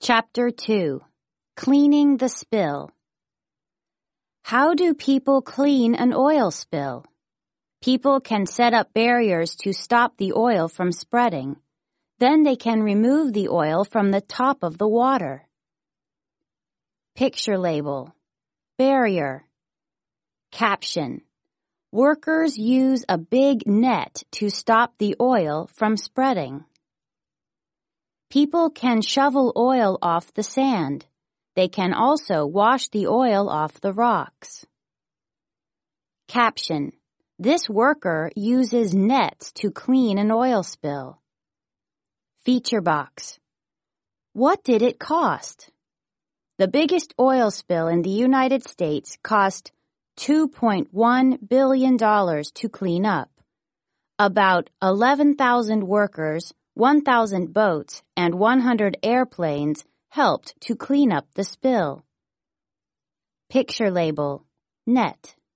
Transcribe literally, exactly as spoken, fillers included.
Chapter two. Cleaning the Spill. How do people clean an oil spill? People can set up barriers to stop the oil from spreading. Then they can remove the oil from the top of the water. Picture label. Barrier. Caption. Workers use a big net to stop the oil from spreading. People can shovel oil off the sand. They can also wash the oil off the rocks. Caption. This worker uses nets to clean an oil spill. Feature box. What did it cost? The biggest oil spill in the United States cost two point one billion dollars to clean up. About eleven thousand workers, one thousand boats, and one hundred airplanes helped to clean up the spill. Picture label. Net.